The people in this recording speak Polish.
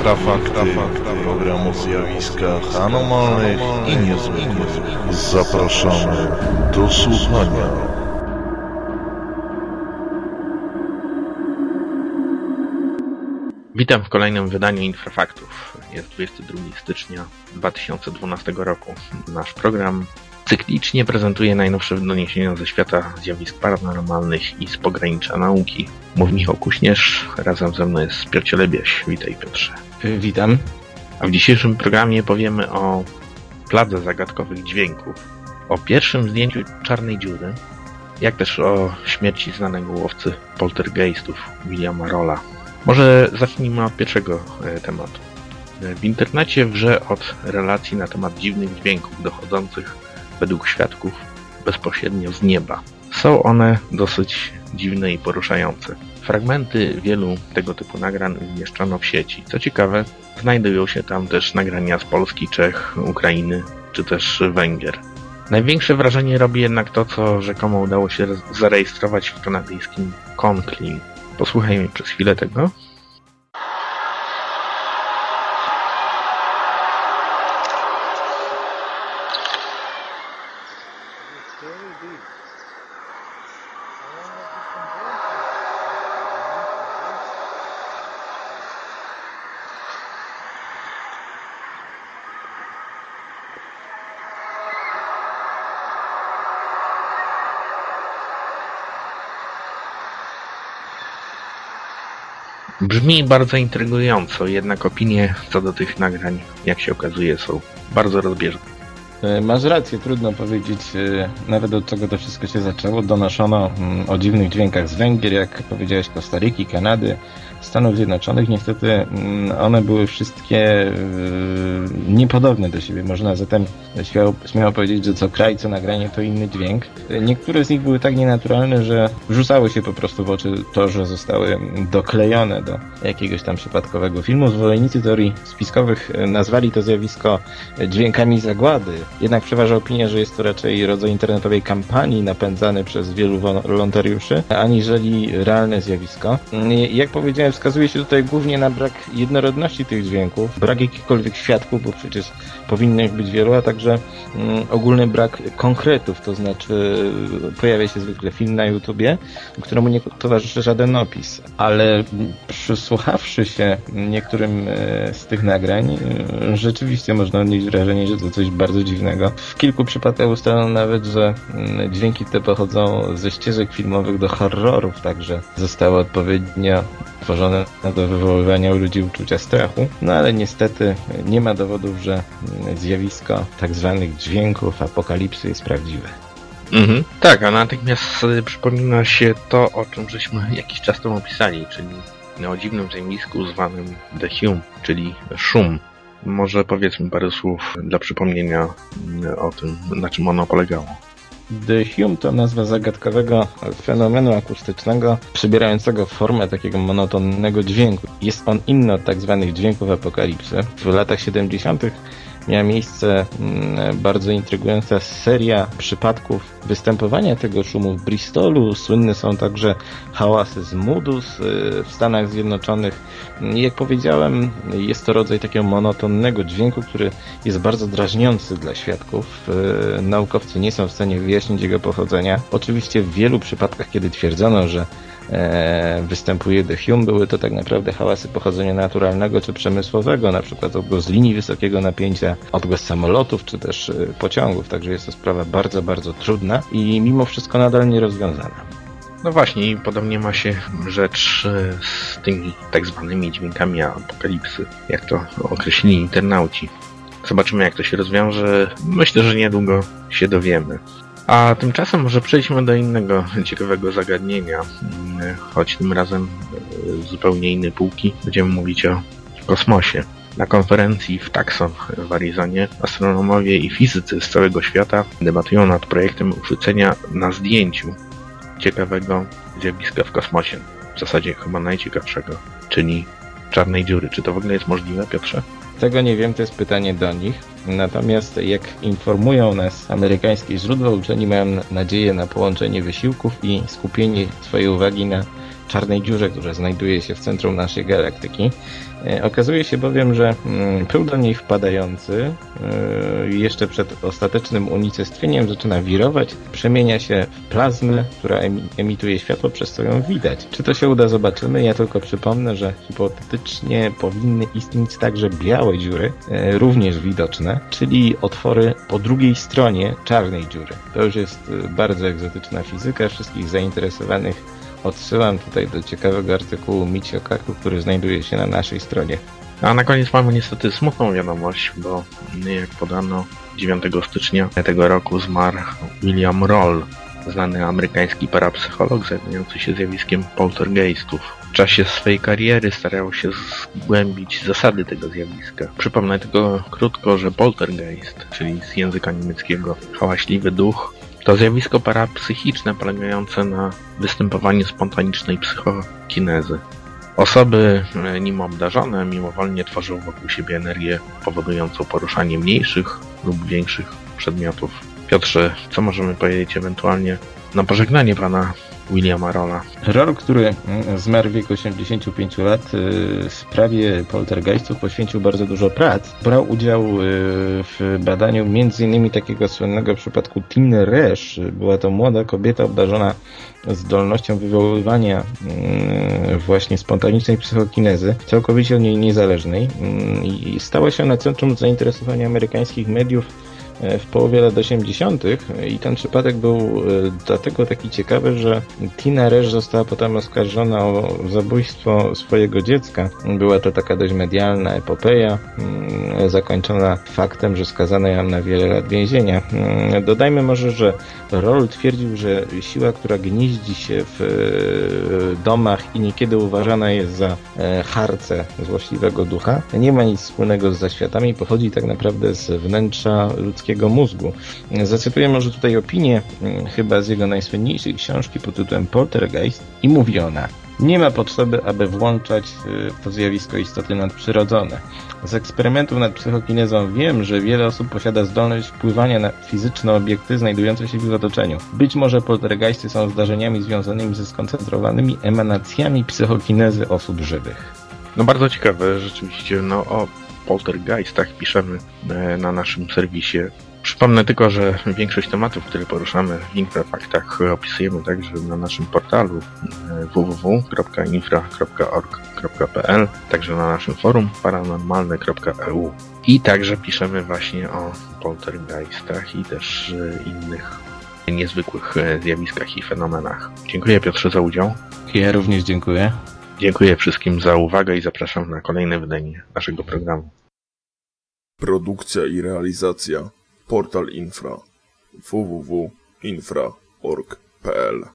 Infrafakty, program o zjawiskach anomalnych i niezwykłych. Zapraszamy do słuchania. Witam w kolejnym wydaniu Infrafaktów. Jest 22 stycznia 2012 roku. Nasz program cyklicznie prezentuje najnowsze doniesienia ze świata zjawisk paranormalnych i z pogranicza nauki. Mówi Michał Kuśnierz, razem ze mną jest Piotr Cielebiaś. Witaj, Piotrze. Witam. A w dzisiejszym programie powiemy o pladze zagadkowych dźwięków, o pierwszym zdjęciu czarnej dziury, jak też o śmierci znanego łowcy poltergeistów Williama Rolla. Może zacznijmy od pierwszego tematu. W internecie wrze od relacji na temat dziwnych dźwięków dochodzących według świadków bezpośrednio z nieba. Są one dosyć dziwne i poruszające. Fragmenty wielu tego typu nagrań umieszczono w sieci. Co ciekawe, znajdują się tam też nagrania z Polski, Czech, Ukrainy czy też Węgier. Największe wrażenie robi jednak to, co rzekomo udało się zarejestrować w kanadyjskim Conclean. Posłuchajmy przez chwilę tego. Brzmi bardzo intrygująco, jednak opinie co do tych nagrań, jak się okazuje, są bardzo rozbieżne. Masz rację, trudno powiedzieć nawet od czego to wszystko się zaczęło. Donoszono o dziwnych dźwiękach z Węgier, jak powiedziałeś, Kostaryki, Kanady, Stanów Zjednoczonych. Niestety one były wszystkie niepodobne do siebie. Można zatem śmiało powiedzieć, że co kraj, co nagranie to inny dźwięk. Niektóre z nich były tak nienaturalne, że rzucały się po prostu w oczy to, że zostały doklejone do jakiegoś tam przypadkowego filmu. Zwolennicy teorii spiskowych nazwali to zjawisko dźwiękami zagłady. Jednak przeważa opinia, że jest to raczej rodzaj internetowej kampanii napędzany przez wielu wolontariuszy, aniżeli realne zjawisko. Jak powiedziałem, wskazuje się tutaj głównie na brak jednorodności tych dźwięków, brak jakichkolwiek świadków, bo przecież powinno ich być wielu, a także ogólny brak konkretów, to znaczy pojawia się zwykle film na YouTubie, któremu nie towarzyszy żaden opis, ale przysłuchawszy się niektórym z tych nagrań, rzeczywiście można odnieść wrażenie, że to coś bardzo dziwnego. W kilku przypadkach ustalono nawet, że dźwięki te pochodzą ze ścieżek filmowych do horrorów, także zostały odpowiednio tworzone do wywoływania u ludzi uczucia strachu. No ale niestety nie ma dowodów, że zjawisko tak zwanych dźwięków apokalipsy jest prawdziwe. Tak, a natychmiast przypomina się to, o czym żeśmy jakiś czas temu opisali, czyli o dziwnym zjawisku zwanym The Hum, czyli szum. Może powiedzmy parę słów dla przypomnienia o tym, na czym ono polegało. The Hum to nazwa zagadkowego fenomenu akustycznego przybierającego formę takiego monotonnego dźwięku. Jest on inny od tak zwanych dźwięków apokalipsy. W latach 70. miała miejsce bardzo intrygująca seria przypadków występowania tego szumu w Bristolu. Słynne są także hałasy z Moodus w Stanach Zjednoczonych. Jak powiedziałem, jest to rodzaj takiego monotonnego dźwięku, który jest bardzo drażniący dla świadków. Naukowcy nie są w stanie wyjaśnić jego pochodzenia. Oczywiście w wielu przypadkach, kiedy twierdzono, że występuje The Hum, były to tak naprawdę hałasy pochodzenia naturalnego czy przemysłowego, na przykład odgłos linii wysokiego napięcia, odgłos samolotów czy też pociągów, także jest to sprawa bardzo, bardzo trudna i mimo wszystko nadal nierozwiązana. No właśnie, i podobnie ma się rzecz z tymi tak zwanymi dźwiękami apokalipsy, jak to określili internauci. Zobaczymy, jak to się rozwiąże. Myślę, że niedługo się dowiemy. A tymczasem może przejdźmy do innego ciekawego zagadnienia, choć tym razem z zupełnie innej półki. Będziemy mówić o kosmosie. Na konferencji w Tucson w Arizonie astronomowie i fizycy z całego świata debatują nad projektem uchwycenia na zdjęciu ciekawego zjawiska w kosmosie. W zasadzie chyba najciekawszego, czyli czarnej dziury. Czy to w ogóle jest możliwe, Piotrze? Tego nie wiem, to jest pytanie do nich. Natomiast jak informują nas amerykańskie źródła, uczeni mają nadzieję na połączenie wysiłków i skupienie swojej uwagi na czarnej dziurze, która znajduje się w centrum naszej galaktyki. Okazuje się bowiem, że pył do niej wpadający jeszcze przed ostatecznym unicestwieniem zaczyna wirować, przemienia się w plazmę, która emituje światło, przez co ją widać. Czy to się uda, zobaczymy. Ja tylko przypomnę, że hipotetycznie powinny istnieć także białe dziury, również widoczne, czyli otwory po drugiej stronie czarnej dziury. To już jest bardzo egzotyczna fizyka. Wszystkich zainteresowanych odsyłam tutaj do ciekawego artykułu Michio Kaku, który znajduje się na naszej stronie. A na koniec mamy niestety smutną wiadomość, bo jak podano 9 stycznia tego roku zmarł William Roll, znany amerykański parapsycholog zajmujący się zjawiskiem poltergeistów. W czasie swojej kariery starał się zgłębić zasady tego zjawiska. Przypomnę tylko krótko, że poltergeist, czyli z języka niemieckiego hałaśliwy duch, to zjawisko parapsychiczne polegające na występowaniu spontanicznej psychokinezy. Osoby nim obdarzone mimowolnie tworzą wokół siebie energię powodującą poruszanie mniejszych lub większych przedmiotów. Piotrze, co możemy powiedzieć ewentualnie na pożegnanie pana Williama Rolla? Roll, który zmarł w wieku 85 lat, w sprawie poltergeistów poświęcił bardzo dużo prac. Brał udział w badaniu m.in. takiego słynnego przypadku Tiny Resch. Była to młoda kobieta obdarzona zdolnością wywoływania właśnie spontanicznej psychokinezy, całkowicie od niej niezależnej, i stała się ona centrum zainteresowania amerykańskich mediów w połowie lat 80. i ten przypadek był dlatego taki ciekawy, że Tina Resch została potem oskarżona o zabójstwo swojego dziecka. Była to taka dość medialna epopeja, zakończona faktem, że skazano ją na wiele lat więzienia. Dodajmy może, że Roll twierdził, że siła, która gnieździ się w domach i niekiedy uważana jest za harce złośliwego ducha, nie ma nic wspólnego z zaświatami, pochodzi tak naprawdę z wnętrza ludzkiego mózgu. Zacytuję może tutaj opinię chyba z jego najsłynniejszej książki pod tytułem Poltergeist i mówi ona: nie ma potrzeby, aby włączać w to zjawisko istoty nadprzyrodzone. Z eksperymentów nad psychokinezą wiem, że wiele osób posiada zdolność wpływania na fizyczne obiekty znajdujące się w ich otoczeniu. Być może poltergeisty są zdarzeniami związanymi ze skoncentrowanymi emanacjami psychokinezy osób żywych. No bardzo ciekawe, rzeczywiście, o poltergeistach piszemy na naszym serwisie. Przypomnę tylko, że większość tematów, które poruszamy w Infrafaktach, opisujemy także na naszym portalu www.infra.org.pl, także na naszym forum paranormalne.eu. I także piszemy właśnie o poltergeistach i też innych niezwykłych zjawiskach i fenomenach. Dziękuję, Piotrze, za udział. Ja również dziękuję. Dziękuję wszystkim za uwagę i zapraszam na kolejne wydanie naszego programu. Produkcja i realizacja Portal Infra www.infra.org.pl